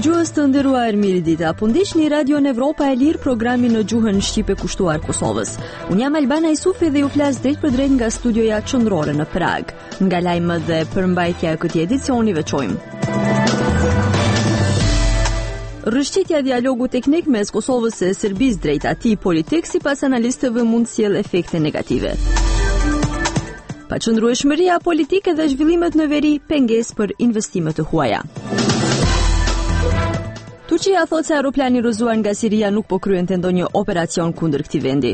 Dëgjues të nderuar, mirëdita. Po ndiqni Radion Evropa e Lirë, programin në gjuhën shqipe kushtuar Kosovës. Unë jam Albana Isufi dhe ju flas drejt për drejt nga studioja qendrore në Prag. Nga lajmet dhe përmbajtja e këtij edicioni veçojmë: rrëshqitja e dialogu teknik mes Kosovës e Serbisë drejt atij politik sipas analistëve mund sjell efekte negative. Paqëndrueshmëria politike dhe zhvillimet në veri pengesë për investime të huaja. Turqia thotë se aeroplani rrëzuar nga Siria nuk po kryente ndonjë operacion kundër këtij vendi.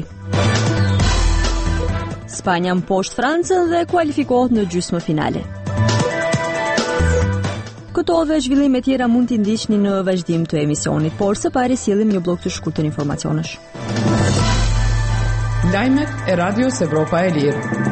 Spanja mposhtë Francën dhe kualifikohet në gjysmëfinale. Këto dhe zhvillime tjera mund t'i ndiqni në vazhdim të emisionit, por së pari sjellim një blok të shkurtër informacionesh. Lajmet e Radios Evropa e Lirë.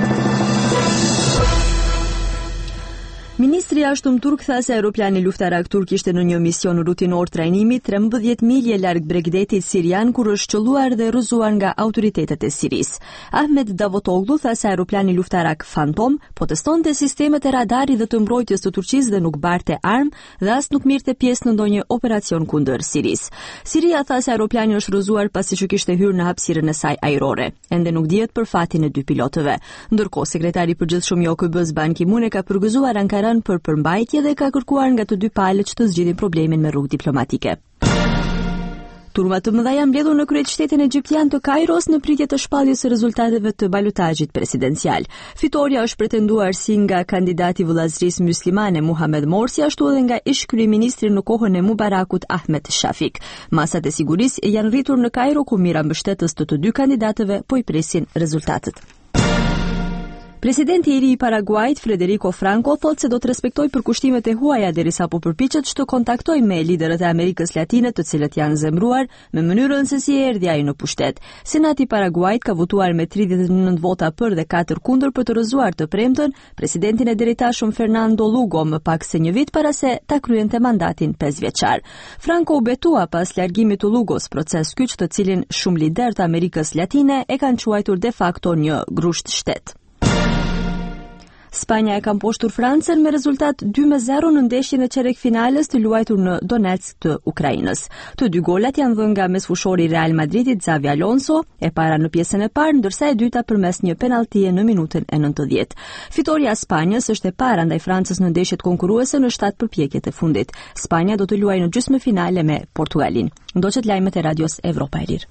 Ministri i Jashtëm turk tha se aeroplani luftarak turk ishte në një mision rutinor trajnimi 13 milje larg Bregdetit sirian kur është qelluar dhe rrëzuar nga autoritetet e Sirisë. Ahmet Davutoglu tha se aeroplani luftarak Phantom po testonte sistemet e radarit dhe të mbrojtjes të Turqisë dhe nuk barte armë dhe as nuk mirte pjesë në ndonjë operacion kundër Sirisë. Siria tha se aeroplani është rrëzuar pasi që kishte hyrë në hapësirën e saj ajrore. Ende nuk dihet për fatin e dy pilotëve. Ndërkohë, sekretari i përgjithshëm i OKB-s Ban Ki-moon ka përgëzuar Ankaran për përmbajtje dhe ka kërkuar nga të dy palët që të zgjidhin problemin me rrugë diplomatike. Turma të mëdha mbledhur në kryeshtetin egjiptian të Kairos në pritje të shpalljes së rezultateve të balotazhit presidencial. Fitoria është pretenduar si nga kandidati vëllazërisë myslimane Muhammed Morsi, ashtu edhe nga ish kryeministri në kohën e Mubarakut Ahmed Shafik. Masat e sigurisë janë rritur në Kairo ku mira mbështetës të dy kandidatëve po i presin rezultatet. Presidenti i ri i Paraguajit, Federico Franco, thotë se do të respektojë përkushtimet e huaja derisa po përpiqet të kontaktojë me liderët e Amerikës Latine, të cilët janë zemruar me mënyrën se si erdhi ai në pushtet. Senati i Paraguajit ka votuar me 39 vota për dhe 4 kundër për të rrëzuar të premten presidentin e deritashëm Fernando Lugo më pak se një vit para se ta kryente mandatin 5 vjeçar. Franco u betua pas largimit të Lugos, proces kyç të cilin shumë lider të Amerikës Latine e kanë quajtur de facto një grusht shtet. Spanja e ka mposhtur Francën me rezultat 2-0 në ndeshjen e çerekfinales të luajtur në Donetsk të Ukrainës. Të dy golat janë dhënë nga mesfushori i Real Madridit Xavi Alonso, e para në pjesën e parë, ndërsa e dyta përmes një penalltie në minutën e 90. Fitoria e Spanjës është e para ndaj Francës në ndeshjet konkurruese në 7 përpjekjet e fundit. Spanja do të luajë në gjysmëfinale me Portugalin. Ndoqet lajmet e Radios Evropa e Lirë.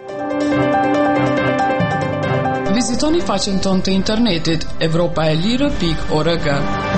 Vizitoni faqen tonë të internetit evropaelire.org.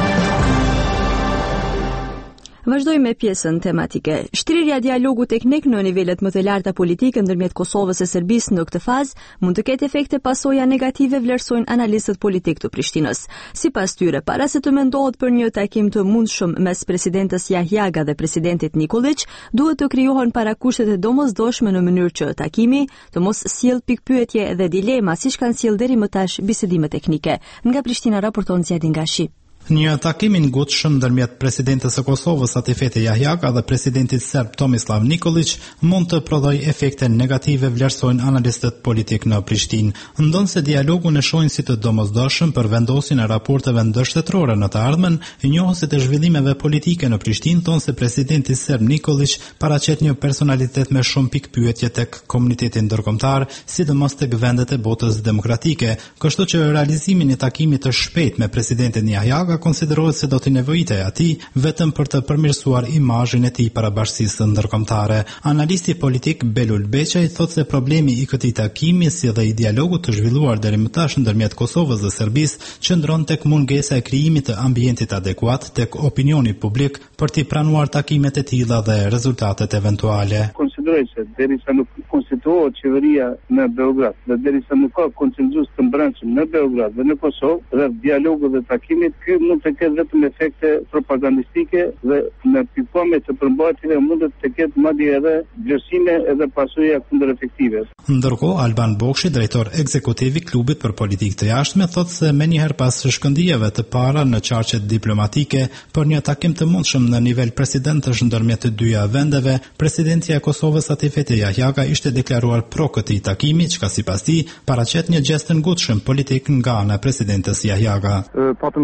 Vazhdojmë me pjesën tematike. Shtrirja e dialogu teknik në nivelet më të larta politike ndërmjet Kosovës e Serbisë në këtë fazë mund të ketë efekte pasoja negative, vlerësojnë analistët politik të Prishtinës. Sipas tyre, para se të mendohet për një takim të mundshëm mes presidentes Jahjaga dhe presidentit Nikolić, duhet të krijohen parakushtet e domosdoshme në mënyrë që takimi të mos sjellë pikpyetje dhe dilema siç kanë sjellë deri më tash bisedime teknike. Nga Prishtina raporton Zjadin Gashi. Një takim i ngutshëm ndërmjet presidentes së Kosovës Atifete Jahjaga dhe presidentit serb Tomislav Nikolić mund të prodhojë efekte negative, vlerësojnë analistët politik në Prishtinë. Ndonse dialogun e shohin si të domosdoshëm për vendosjen e raporteve ndërshtetërore në të ardhmen, njohësit e zhvillimeve politike në Prishtinë thonë se presidenti serb Nikolić paraqet një personalitet me shumë pikpyetje tek komunitetin ndërkombëtar, sidomos tek vendet e botës demokratike, kështu që realizimin e takimit të shpejtë me presidentin Jahjaga konsiderohet se do t'i nevojitej atij vetëm për të përmirësuar imazhin e tij para bashkisë ndërkombëtare. Analisti politik Belul Beçaj thotë se problemi i këtij takimi, si dhe i dialogut të zhvilluar deri më tash ndërmjet Kosovës dhe Serbisë, qëndron tek mungesa e krijimit të ambientit adekuat tek opinioni publik për t'i pranuar takimet e tilla dhe rezultatet eventuale. Konsideroj se derisa nuk konstituohet qeveria në Beograd dhe derisa nuk ka konsenzus të brendshëm në Beograd dhe në Kosovë rreth dialogut dhe takimit, ky mund të ketë vetëm efekte propagandistike dhe në pikpamje të përmbajtjeve mund të ketë madje edhe vlerësime edhe pasoja kundërefektive. Ndërkohë, Alban Bokshi, drejtor ekzekutiv i klubit për politikë të jashtme, thotë se menjëherë pas shkëndijeve të para në qarqet diplomatike për një takim të mundshëm në nivel presidentësh ndërmjet të dyja vendeve, presidentja e Kosovës Atifete Jahjaga ishte deklaruar pro këtij takimi, çka sipas tij paraqet një gest të ngutshëm politik nga ana e presidentes Jahjaga. Patëm deklarat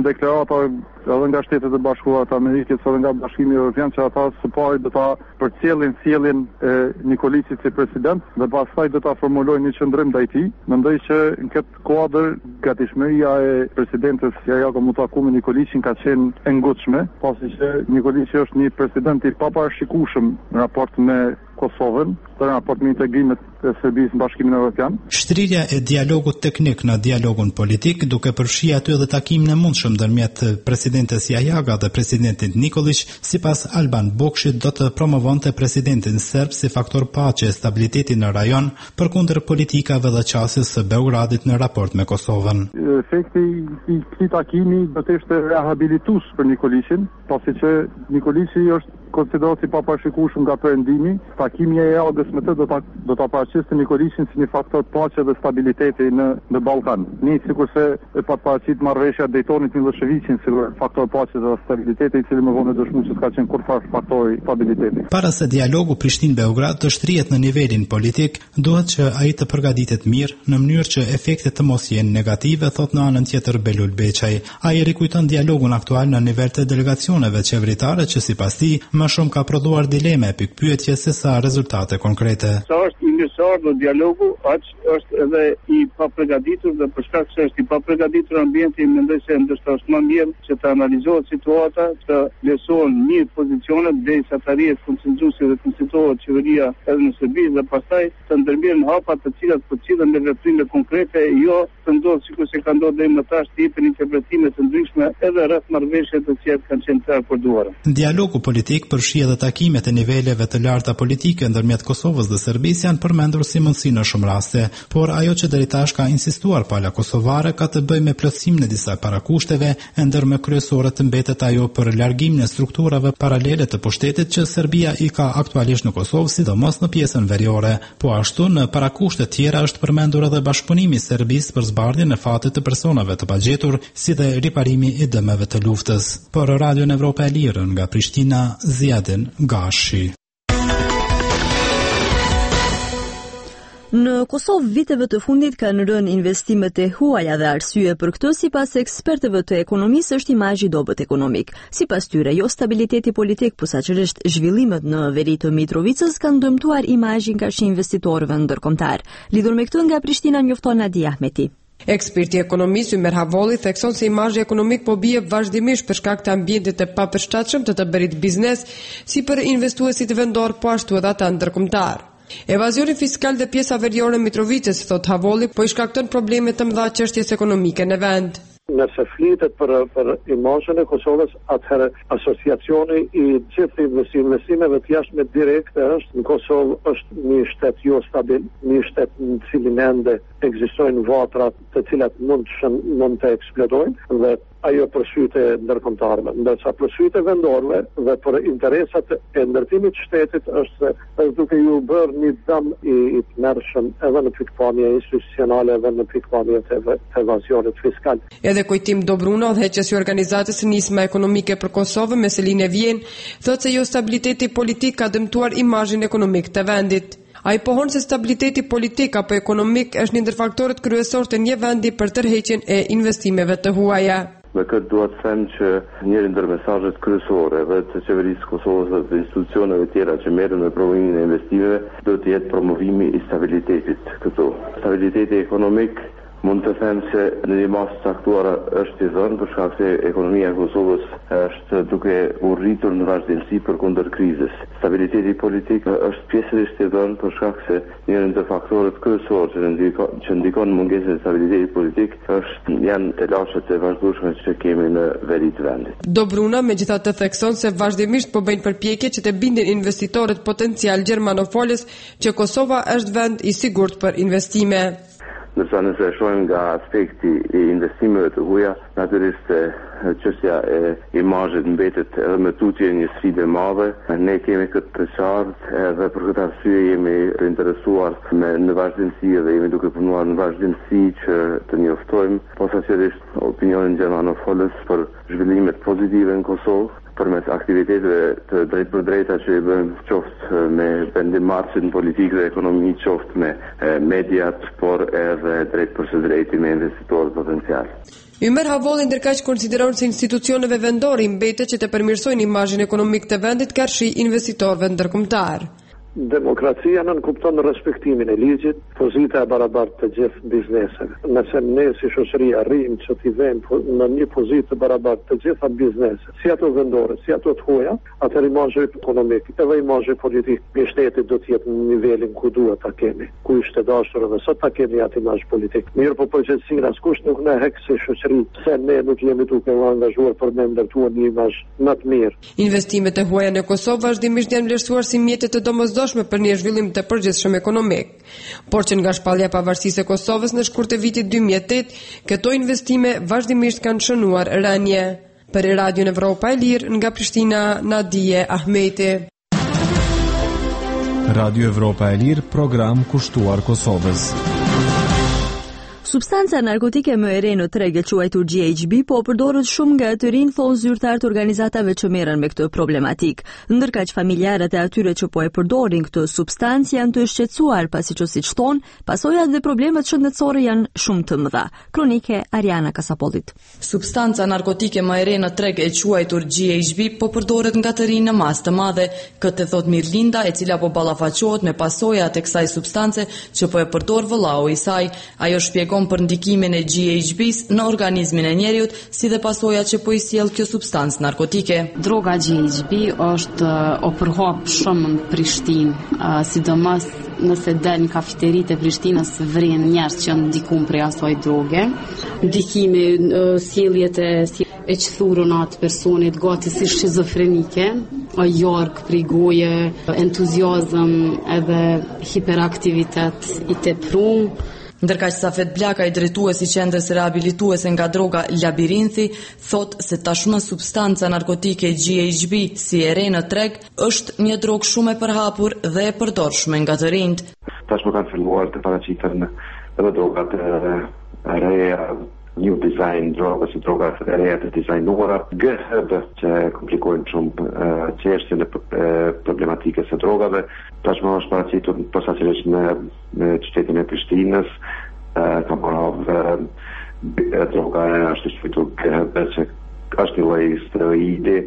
ata edhe nga Shtetet e Bashkuara të Amerikës edhe nga Bashkimi Evropian që ata së pari do ta përcjellin sjelljen e Nikolicit si president dhe pastaj do ta formulojnë një qendrim ndaj tij. Mendoj që në këtë kuadër gatishmëria e presidentes Yahya mu taku me Nikolicin ka qenë e ngutshme, pasi që Nikolici është një president i paparashikueshëm në raport me Kosovën, në raport me integrimet e Serbisë në Bashkimin Evropian. Shtrirja e dialogut teknik në dialogun politik, duke përfshirë aty edhe takimin e mundshëm ndërmjet presidentes Yahyaga dhe presidentit Nikolic, sipas Alban Bokshit do të promovonte presidentin serb si faktor paqe e stabiliteti në rajon, përkundër politikave dhe qasjes së Beogradit në raport me Kosovën. Efekti i këtij takimi do të ishte rehabilitues për Nikolicin, pasi që Nikolici është konsiderohet si paparashikueshëm nga perëndimi. Takimi i Yahagës me të do ta paraqiste Nikolicin si një faktor paqe dhe stabiliteti në Ballkan. Një sikurse e paraqit marrëveshja Daytonit në Miloševićin si faktor paqe dhe stabiliteti, i cili më vonë dëshmuar se ka qenë kurrë faktori stabiliteti. Para se dialogu Prishtinë-Beograd të shtrihet në nivelin politik, duhet që ai të përgatitet mirë në mënyrë që efektet të mos jenë negative, thot në anën tjetër Belul Beçaj. Ai rikujton dialogun aktual në nivel të delegacioneve qeveritare që sipas tij më shumë ka prodhuar dileme pikpyetje se sa rezultate konkrete. Sa është i mirësor në dialogu, aq është edhe i paprgatitur dhe për shkak se është i paprgatitur ambienti, mendoj se ndoshta është më mirë që të analizohet situata, të lesohen mirë pozicionet derisa të arrihet konsenzusi dhe konstituohet qeveria edhe në Serbi dhe pastaj të ndërmirën hapa të cilat përcillen me veprime konkrete, jo të ndodhë sikur se ka ndodhur deri më tash të jepen interpretime të ndryshme edhe rreth marrëveshjeve të cilat kanë qenë të akorduara. Dialogu politik përfshi edhe takimet e niveleve të larta politike ndërmjet Kosovës dhe Serbisë janë përmendur si mundësi në shumë raste, por ajo që deri tash ka insistuar pala kosovare ka të bëjë me plotësimin e disa parakushteve, e ndër më kryesore të mbetet ajo për largimin e strukturave paralele të pushtetit që Serbia i ka aktualisht në Kosovë, sidomos në pjesën veriore. Po ashtu në parakushte tjera është përmendur edhe bashkëpunimi i Serbisë për zbardhjen e fatit të personave të pagjetur, si dhe riparimi i dëmeve të luftës. Për Radio Evropa e Lirë nga Prishtina, Ziadin Gashi. Në Kosovë viteve të fundit kanë rënë investimet e huaja dhe arsye për këtë sipas ekspertëve të ekonomisë është imazhi i dobët ekonomik. Sipas tyre, jo stabiliteti politik, posaçërisht zhvillimet në veri të Mitrovicës kanë dëmtuar imazhin nga investitorëve ndërkombëtar. Lidhur me këtë nga Prishtina njofton Adi Ahmeti. Eksperti ekonomist Ymer Havolli thekson se imazhi ekonomik po bie vazhdimisht për shkak të ambientit të papërshtatshëm të bërit biznes, si për investuesit vendor, po ashtu edhe ata ndërkombëtar. Evazioni fiskal dhe pjesa veriore Mitrovicës, thot Havolli, po i shkakton probleme të mëdha çështjes ekonomike në vend. Nëse flitet për imazhin e Kosovës, atëherë asociacioni i gjithë investimeve të jashtme direkte është në Kosovë është një shtet jo stabil, një shtet në cilin ende ekzistojnë vatra të cilat mund të eksplodojnë dhe ajo për sytë e ndërkombëtarëve, ndërsa për sytë e vendorëve dhe për interesat e ndërtimit të shtetit është duke ju bërë një dëm i tmerrshëm edhe në pikpamje institucionale edhe në pikpamje të evazionit fiskal. Edhe Kujtim Dobruno, udhëheqësi i organizatës Nisma Ekonomike për Kosovën me selinë e Vjen, thotë se jo stabiliteti politik ka dëmtuar imazhin ekonomik të vendit. Ai pohon se stabiliteti politik apo ekonomik është një ndër faktorët kryesor të një vendi për tërheqjen e investimeve të huaja. Me këtë duhet të them që njëri ndër mesazhet kryesore dhe të qeverisë Kosovës dhe të institucioneve tjera që merren me promovimin e investimeve do të jetë promovimi i stabilitetit këtu. Stabiliteti ekonomik mund të them se në një masë caktuar është i dhënë për shkak se ekonomia e Kosovës është duke u rritur në vazhdimsi përkundër krizës. Stabiliteti politik është pjesërisht i dhënë për shkak se njëri ndër faktorët kryesorë që ndikon mungesën e stabilitetit politik janë telashet e vazhdueshme që kemi në veri të vendit. Dobruna megjithatë thekson se vazhdimisht po bëjnë përpjekje që të bindin investitorët potencial gjermanofolës që Kosova është vend i sigurt për investime. Ndërsa nëse shohim nga aspekti i investimeve të huaja, natyrisht çështja e imazhit mbetet edhe me tutje një sfidë e madhe. Ne kemi këtë të qartë edhe për këtë arsye jemi të interesuar në vazhdimsi dhe jemi duke punuar në vazhdimsi që të njoftojmë posaçërisht opinionin gjermanofolës për zhvillimet pozitive në Kosovë përmes aktiviteteve të drejtpërdrejta që i bën qoftë me vendimmarrësit në politikë dhe ekonomi, qoftë me mediat, por edhe drejt për së drejti me investitorë potencial. Ymer Havolli ndërkaq konsideron se institucioneve vendore i mbetet që të përmirësojnë imazhin ekonomik të vendit karshi investitorëve ndërkombëtar. Demokracia nënkupton respektimin e ligjit, pozita e barabartë të gjithë bizneseve. Nëse ne si shoqëri arrijmë që t'i vëmë në një pozitë të barabartë të gjitha bizneset, si ato vendore, si ato të huaja, atëherë imazhi ekonomik edhe imazhi politik i shtetit do të jetë në nivelin ku duhet ta kemi. Ku ishte dashur edhe sot ta kemi atë imazh politik. Mirë, po përgjithësinë askush nuk na hek si shoqëri se ne nuk jemi duke u angazhuar për me ndërtuar një imazh më të mirë. Investimet e huaja në Kosovë vazhdimisht janë vlerësuar si mjete të domosdoshme për një zhvillim të përgjithshëm ekonomik, por që nga shpallja e pavarësisë e Kosovës në shkurt të vitit 2008, këto investime vazhdimisht kanë shënuar rënje. Për Radion Evropa e Lirë nga Prishtina, Nadije Ahmeti. Radio Evropa e Lirë, program kushtuar Kosovës. Substanca narkotike më e re në treg e quajtur GHB po përdoret shumë nga të rinj, thon zyrtar të organizatave që merren me këtë problematik. Ndërkaq familjarët e atyre që po e përdorin këtë substancë janë të shqetësuar pasi që siç thon, pasojat dhe problemet shëndetësore janë shumë të mëdha. Kronike Ariana Kasapollit. Substanca narkotike më e re në treg e quajtur GHB po përdoret nga të rinj në masë të madhe. Këtë thot Mirlinda, e cila po ballafaqohet me pasojat e kësaj substance që po e përdor vëllau i saj. Ajo shpjegon për ndikimin e GHB-s në organizmin e njeriut, si dhe pasojat që po i sjell kjo substancë narkotike. Droga GHB është o përhap shumë në Prishtinë, sidomos nëse del në kafeteritë e Prishtinës vren njerëz që ndikun prej asaj droge. Ndikimi sjelljet e qthurën atë personit gati si shizofrenike, jorg prej goje, entuziazëm edhe hiperaktivitet i teprum. Ndërkaq Safet Blaka, i drejtuesi i qendrës rehabilituese nga droga Labirinthi, thot se tashmë substanca narkotike GHB, si e re në treg, është një drogë shumë e përhapur dhe e përdorshme nga të rinjt. Tashmë kanë filluar të paraqiten edhe drogat e reja, new design droga, si drogat e reja të dizajnuara, GHB, që komplikojnë shumë çështjen e problematikës së drogave. Tashmë është paraqitur posaçërisht në qytetin e Prishtinës, ka marrë droga është shfitur GHB, që është një lloj steroidi,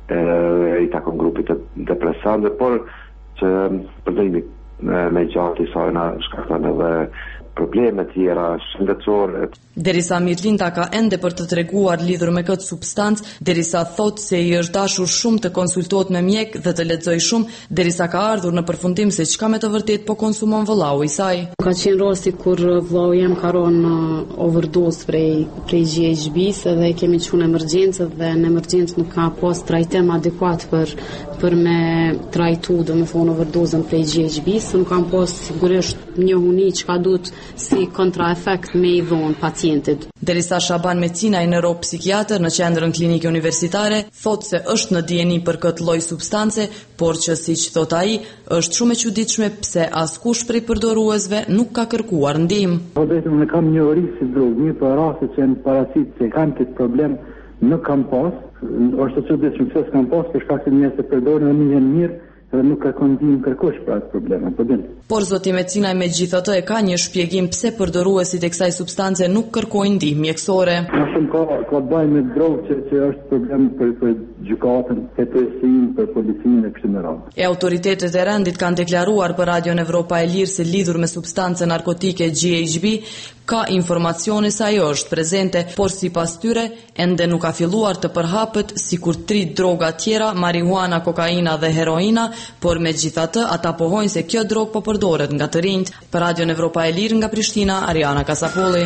i takon grupit të depresantëve, por që përdorimi me gjatë i saj na shkakton edhe probleme tjera shëndetësore. Derisa Mirlinda ka ende për të treguar lidhur me këtë substancë, derisa thot se i është dashur shumë të konsultohet me mjek dhe të lexoj shumë, derisa ka ardhur në përfundim se çka me të vërtet po konsumon vëllau i saj. Ka qenë rasti kur vëllau jem ka rënë overdose prej GHB-s dhe kemi qenë në emergjencë dhe në emergjencë nuk ka pas trajtim adekuat për me trajtu, domethënë overdozën prej GHB-s, nuk kanë pas sigurisht një huni çka duhet si kontraefekt me i dhonë pacientit. Derisa Shaban Mecina, i neuropsikiatër në qendrën klinike universitare, thot se është në dijeni për këtë lloj substance, por që siç thot ai, është shumë e çuditshme pse askush prej përdoruesve nuk ka kërkuar ndihmë. Po vetëm ne kam një ori si drogë, një për raste që në parasit se kanë këtë problem, nuk kam pas, është të çuditshme pse s'kam pas, për shkak se njerëzit e përdorin dhe një mirë dhe nuk ka ndihmë kërkosh për atë problem. Por zoti Mecina megjithatë e ka një shpjegim pse përdoruesit e kësaj substance nuk kërkojnë ndihmë mjekësore. Ka bëjë me drogë që është problem për gjykatën, për policinë e kështu me radhë. E autoritetet e rendit kanë deklaruar për Radion Evropa e Lirë se lidhur me substancën narkotike GHB ka informacione se ajo është prezente, por sipas tyre ende nuk ka filluar të përhapet sikur 3 droga tjera, marihuana, kokaina dhe heroina, por megjithatë ata pohojnë se kjo drogë po përdoret nga të rinjt. Për Radion Evropa e Lirë nga Prishtina, Ariana Kasapolli.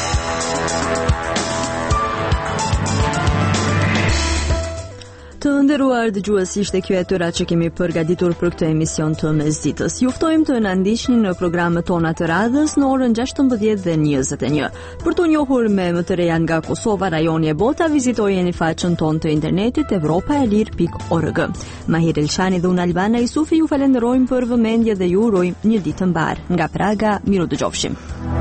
Të nderuar dëgjues, ishte kjo e tëra që kemi përgatitur për këtë emision të mesditës. Ju ftojmë të na ndiqni në programet tona të radhës në orën 16 dhe 21. Për të njohur me më të reja nga Kosova, rajoni e bota, vizitojeni faqen tonë të internetit evropaelir.org. Mahir Elshani dhe unë Albana Isufi ju falenderojmë për vëmendje dhe ju urojmë një ditë të mbar. Nga Praga, miru dëgjofshim.